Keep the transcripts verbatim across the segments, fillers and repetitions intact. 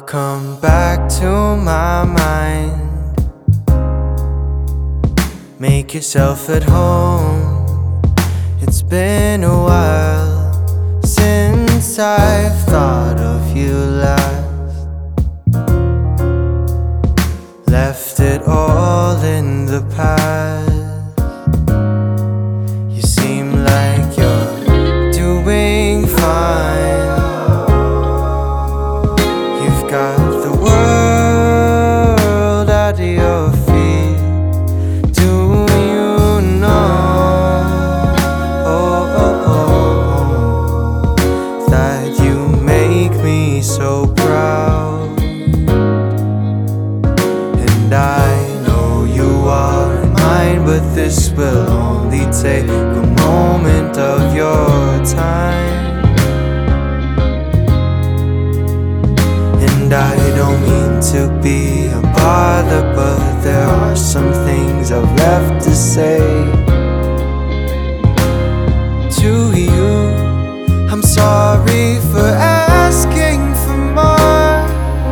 come back to my mind. Make yourself at home. It's been a while since I've thought of you last. Left it all in the past. You seem like you're doing fine. You've got the world at your feet. Do you know oh, oh, oh, that you make me so proud? And I know you are mine, but this will only take a moment of your time. And I don't mean to be a bother, but there are some things I've left to say to you. I'm sorry for asking for more,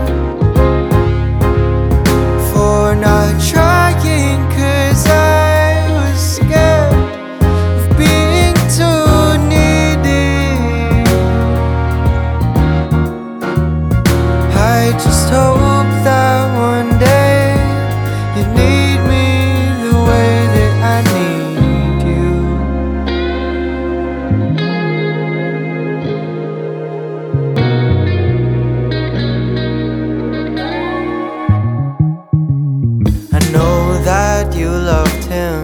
for not trying, 'cause I was scared of being too needy. I just hope that one day you need me the way that I need you. I know that you loved him.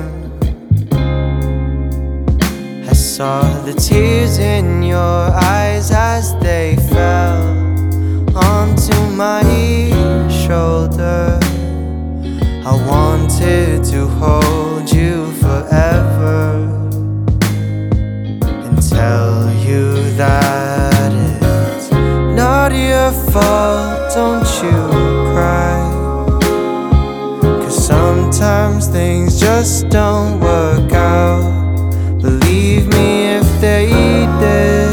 I saw the tears in your eyes as they fell onto my shoulder. I wanted to hold you forever and tell you that it's not your fault, don't you cry. 'Cause sometimes things just don't work out. Believe me, if they did,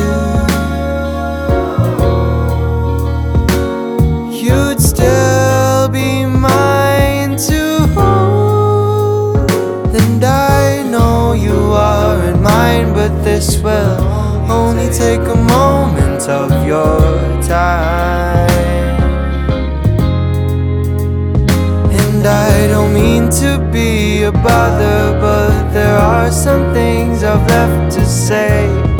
you'd still be mine to hold. And I know you aren't mine, but this will only take a moment of your time. And I don't mean to be a bother, but there are some things I've left to say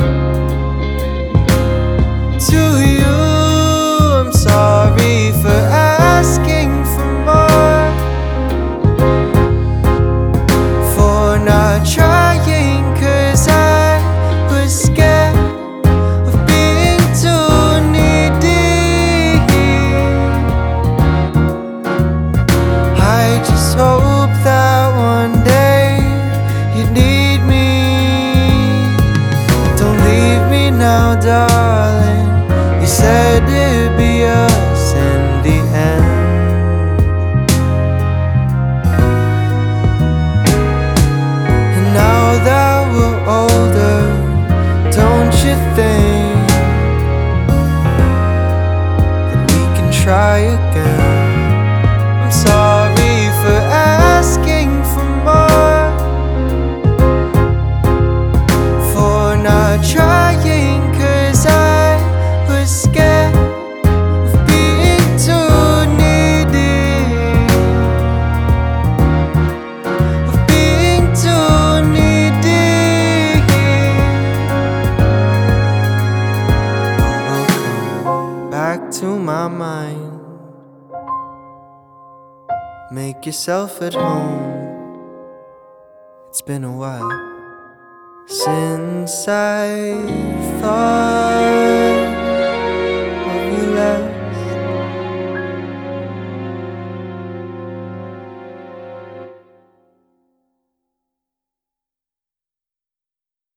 to you. I'm sorry for asking for more, for not trying, 'cause I was scared of being too needy. I just hope that one day you need me. Don't leave me now, darling. You said it'd be us in the end. And now that we're older, don't you think that we can try again? I'm sorry for asking for more, for not trying, 'cause I was scared of being too needy, of being too needy. Oh, welcome back to my mind. Make yourself at home. It's been a while since I thought